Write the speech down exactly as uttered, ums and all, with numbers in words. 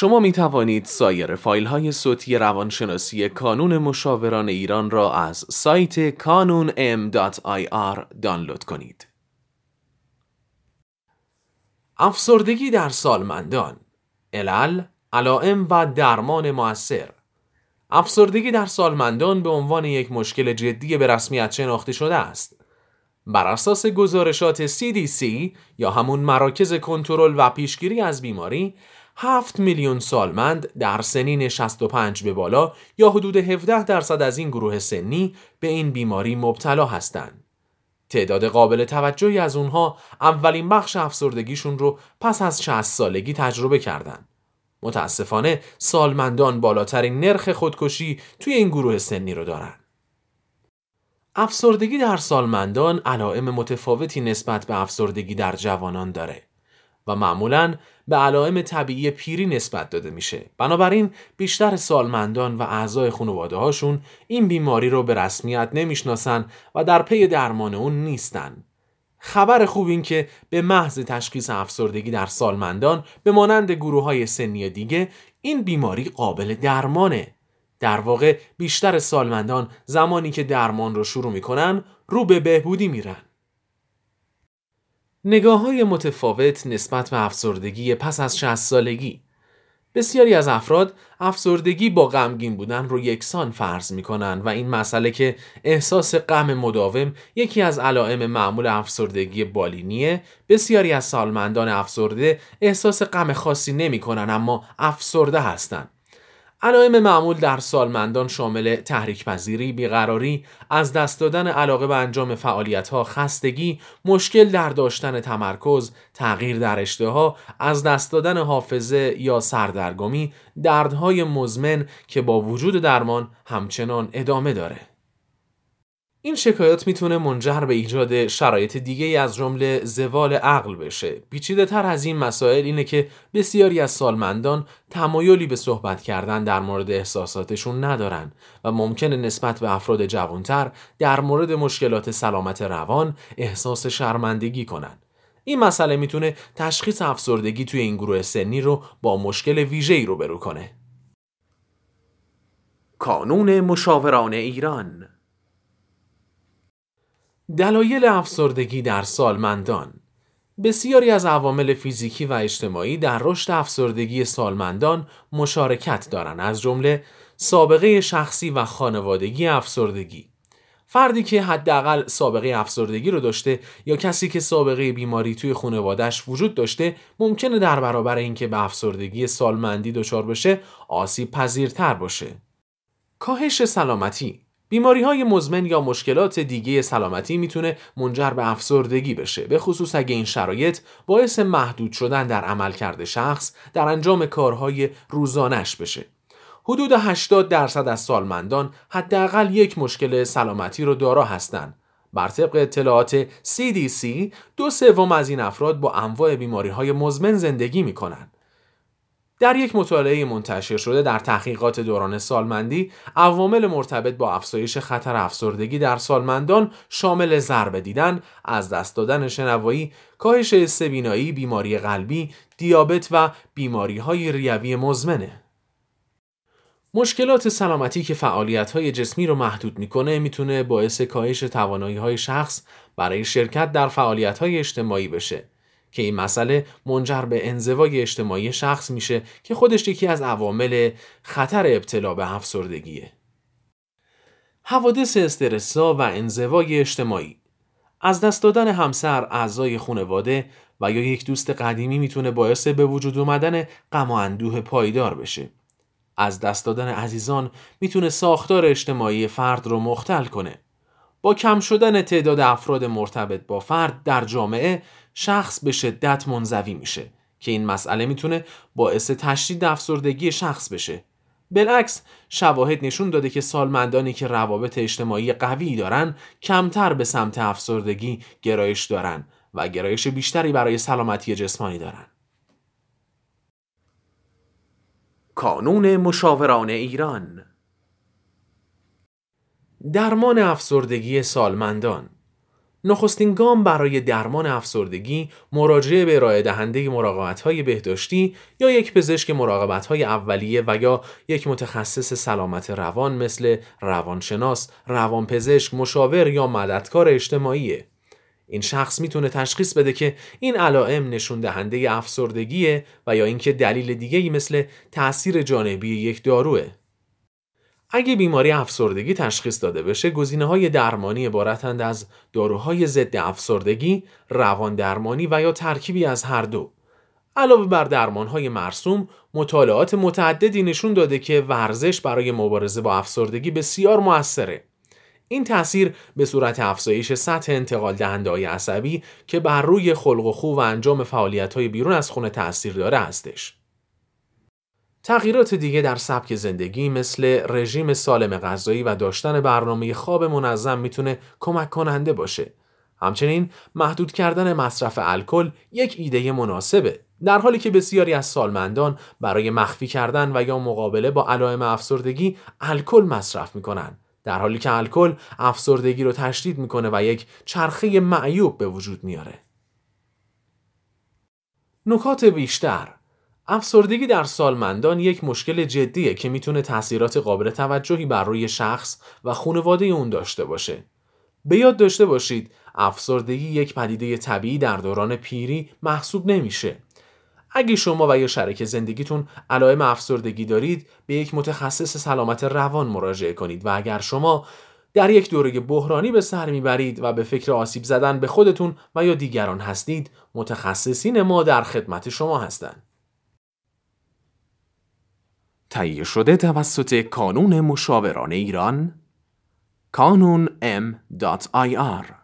شما می توانید سایر فایل های صوتی روانشناسی کانون مشاوران ایران را از سایت کانون ام دات آی آر دانلود کنید. افسردگی در سالمندان، علل، علائم و درمان مؤثر. افسردگی در سالمندان به عنوان یک مشکل جدی به رسمیت شناخته شده است. بر اساس گزارشات سی دی سی یا همون مراکز کنترل و پیشگیری از بیماری، هفت میلیون سالمند در سنین شصت و پنج به بالا یا حدود هفده درصد از این گروه سنی به این بیماری مبتلا هستند. تعداد قابل توجهی از اونها اولین بخش افسردگیشون رو پس از شصت سالگی تجربه کردند. متاسفانه سالمندان بالاترین نرخ خودکشی توی این گروه سنی رو دارن. افسردگی در سالمندان علائم متفاوتی نسبت به افسردگی در جوانان داره و معمولاً به علائم طبیعی پیری نسبت داده میشه. بنابراین بیشتر سالمندان و اعضای خانواده هاشون این بیماری رو به رسمیت نمیشناسن و در پی درمان اون نیستن. خبر خوب این که به محض تشخیص افسردگی در سالمندان به مانند گروه‌های سنی دیگه این بیماری قابل درمانه. در واقع بیشتر سالمندان زمانی که درمان رو شروع میکنن رو به بهبودی میرن. نگاه‌های متفاوت نسبت به افسردگی پس از شصت سالگی. بسیاری از افراد افسردگی با غمگین بودن رو یکسان فرض میکنن و این مسئله که احساس غم مداوم یکی از علائم معمول افسردگی بالینیه. بسیاری از سالمندان افسرده احساس غم خاصی نمیکنن اما افسرده هستن. علائم معمول در سالمندان شامل تحریک پذیری، بیقراری، از دست دادن علاقه به انجام فعالیت‌ها، خستگی، مشکل در داشتن تمرکز، تغییر در اشتها، از دست دادن حافظه یا سردرگمی، دردهای مزمن که با وجود درمان همچنان ادامه داره. این شکایات میتونه منجر به ایجاد شرایط دیگه از جمله زوال عقل بشه. پیچیده تر از این مسائل اینه که بسیاری از سالمندان تمایلی به صحبت کردن در مورد احساساتشون ندارن و ممکنه نسبت به افراد جوانتر در مورد مشکلات سلامت روان احساس شرمندگی کنن. این مسئله میتونه تشخیص افسردگی توی این گروه سنی رو با مشکل ویژه‌ای روبرو کنه. کانون مشاوران ایران. دلایل افسردگی در سالمندان. بسیاری از عوامل فیزیکی و اجتماعی در رشد افسردگی سالمندان مشارکت دارند، از جمله سابقه شخصی و خانوادگی افسردگی. فردی که حداقل سابقه افسردگی رو داشته یا کسی که سابقه بیماری توی خانواده‌اش وجود داشته ممکنه در برابر اینکه به افسردگی سالمندی دچار بشه آسیب پذیرتر باشه. کاهش سلامتی. بیماری‌های مزمن یا مشکلات دیگه سلامتی میتونه منجر به افسردگی بشه، به خصوص اگه این شرایط باعث محدود شدن در عملکرد شخص در انجام کارهای روزانه‌اش بشه. حدود هشتاد درصد از سالمندان حداقل یک مشکل سلامتی رو دارا هستند. بر طبق اطلاعات سی دی سی، دو سوم از این افراد با انواع بیماری‌های مزمن زندگی می‌کنند. در یک مطالعه منتشر شده در تحقیقات دوران سالمندی، عوامل مرتبط با افزایش خطر افسردگی در سالمندان شامل ضربه دیدن، از دست دادن شنوایی، کاهش حس بینایی، بیماری قلبی، دیابت و بیماری‌های ریوی مزمنه. مشکلات سلامتی که فعالیت‌های جسمی رو محدود می‌کنه میتونه باعث کاهش توانایی‌های شخص برای شرکت در فعالیت‌های اجتماعی بشه که این مسئله منجر به انزوای اجتماعی شخص میشه که خودش یکی از عوامل خطر ابتلا به افسردگیه. حوادث استرس‌زا و انزوای اجتماعی. از دست دادن همسر، اعضای خانواده و یا یک دوست قدیمی میتونه باعث به وجود اومدن غم و اندوه پایدار بشه. از دست دادن عزیزان میتونه ساختار اجتماعی فرد رو مختل کنه. با کم شدن تعداد افراد مرتبط با فرد در جامعه، شخص به شدت منزوی میشه که این مسئله میتونه باعث تشدید افسردگی شخص بشه. بالعکس، شواهد نشون داده که سالمندانی که روابط اجتماعی قوی دارن کمتر به سمت افسردگی گرایش دارن و گرایش بیشتری برای سلامتی جسمانی دارن. کانون مشاوران ایران. درمان افسردگی سالمندان. نخستین گام برای درمان افسردگی مراجعه به ارائه دهنده مراقبت‌های بهداشتی یا یک پزشک مراقبت‌های اولیه و یا یک متخصص سلامت روان مثل روانشناس، روانپزشک، مشاور یا مددکار اجتماعیه. این شخص میتونه تشخیص بده که این علائم نشون دهنده افسردگیه و یا اینکه دلیل دیگه‌ای مثل تأثیر جانبی یک داروه. اگه بیماری افسردگی تشخیص داده بشه، گزینه‌های درمانی عبارتند از داروهای ضد افسردگی، روان درمانی و یا ترکیبی از هر دو. علاوه بر درمان‌های مرسوم، مطالعات متعددی نشون داده که ورزش برای مبارزه با افسردگی بسیار مؤثره. این تأثیر به صورت افزایش سطح انتقال دهنده‌های عصبی که بر روی خلق و خو و انجام فعالیت‌های بیرون از خونه تأثیر داره هستش. تغییرات دیگه در سبک زندگی مثل رژیم سالم غذایی و داشتن برنامه خواب منظم میتونه کمک کننده باشه. همچنین محدود کردن مصرف الکل یک ایده مناسبه، در حالی که بسیاری از سالمندان برای مخفی کردن و یا مقابله با علائم افسردگی الکل مصرف میکنن، در حالی که الکل افسردگی رو تشدید میکنه و یک چرخه معیوب به وجود میاره. نکات بیشتر: افسردگی در سالمندان یک مشکل جدیه که میتونه تأثیرات قابل توجهی بر روی شخص و خانواده اون داشته باشه. به یاد داشته باشید افسردگی یک پدیده طبیعی در دوران پیری محسوب نمیشه. اگه شما و یا شریک زندگیتون علائم افسردگی دارید، به یک متخصص سلامت روان مراجعه کنید و اگر شما در یک دوره بحرانی به سر میبرید و به فکر آسیب زدن به خودتون و یا دیگران هستید، متخصصین ما در خدمت شما هستند. تهیه شده توسط کانون مشاوران ایران، کانون ام دات آی آر